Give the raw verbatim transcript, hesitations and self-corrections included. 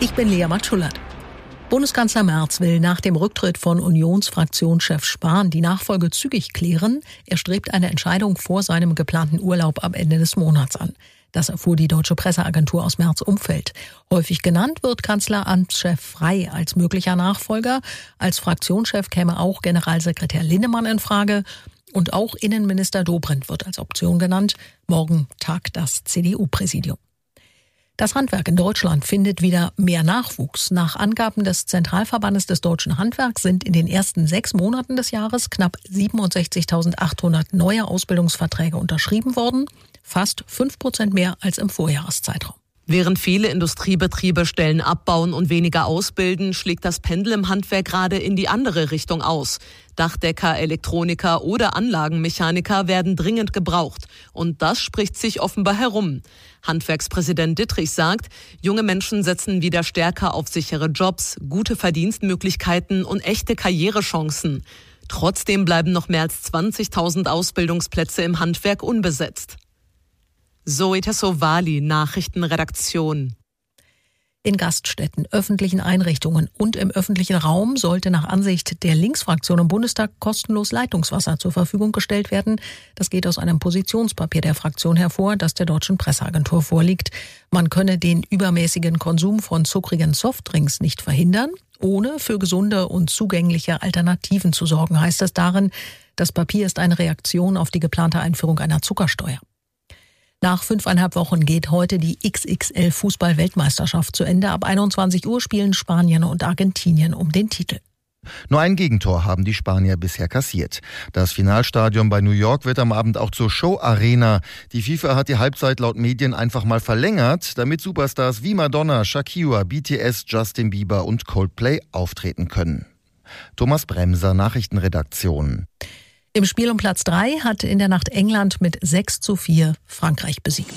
Ich bin Lea Matschullert. Bundeskanzler Merz will nach dem Rücktritt von Unionsfraktionschef Spahn die Nachfolge zügig klären. Er strebt eine Entscheidung vor seinem geplanten Urlaub am Ende des Monats an. Das erfuhr die deutsche Presseagentur aus Merz' Umfeld. Häufig genannt wird Kanzleramtschef Frey als möglicher Nachfolger. Als Fraktionschef käme auch Generalsekretär Linnemann in Frage. Und auch Innenminister Dobrindt wird als Option genannt. Morgen tagt das C D U-Präsidium. Das Handwerk in Deutschland findet wieder mehr Nachwuchs. Nach Angaben des Zentralverbandes des deutschen Handwerks sind in den ersten sechs Monaten des Jahres knapp siebenundsechzigtausendachthundert neue Ausbildungsverträge unterschrieben worden. Fast fünf Prozent mehr als im Vorjahreszeitraum. Während viele Industriebetriebe Stellen abbauen und weniger ausbilden, schlägt das Pendel im Handwerk gerade in die andere Richtung aus. Dachdecker, Elektroniker oder Anlagenmechaniker werden dringend gebraucht. Und das spricht sich offenbar herum. Handwerkspräsident Dittrich sagt, junge Menschen setzen wieder stärker auf sichere Jobs, gute Verdienstmöglichkeiten und echte Karrierechancen. Trotzdem bleiben noch mehr als zwanzigtausend Ausbildungsplätze im Handwerk unbesetzt. Zoe Tassovali, Nachrichtenredaktion. In Gaststätten, öffentlichen Einrichtungen und im öffentlichen Raum sollte nach Ansicht der Linksfraktion im Bundestag kostenlos Leitungswasser zur Verfügung gestellt werden. Das geht aus einem Positionspapier der Fraktion hervor, das der deutschen Presseagentur vorliegt. Man könne den übermäßigen Konsum von zuckrigen Softdrinks nicht verhindern, ohne für gesunde und zugängliche Alternativen zu sorgen, heißt es darin. Das Papier ist eine Reaktion auf die geplante Einführung einer Zuckersteuer. Nach fünfeinhalb Wochen geht heute die X X L-Fußball-Weltmeisterschaft zu Ende. Ab einundzwanzig Uhr spielen Spanien und Argentinien um den Titel. Nur ein Gegentor haben die Spanier bisher kassiert. Das Finalstadion bei New York wird am Abend auch zur Show-Arena. Die FIFA hat die Halbzeit laut Medien einfach mal verlängert, damit Superstars wie Madonna, Shakira, B T S, Justin Bieber und Coldplay auftreten können. Thomas Bremser, Nachrichtenredaktion. Im Spiel um Platz drei hat in der Nacht England mit sechs zu vier Frankreich besiegt.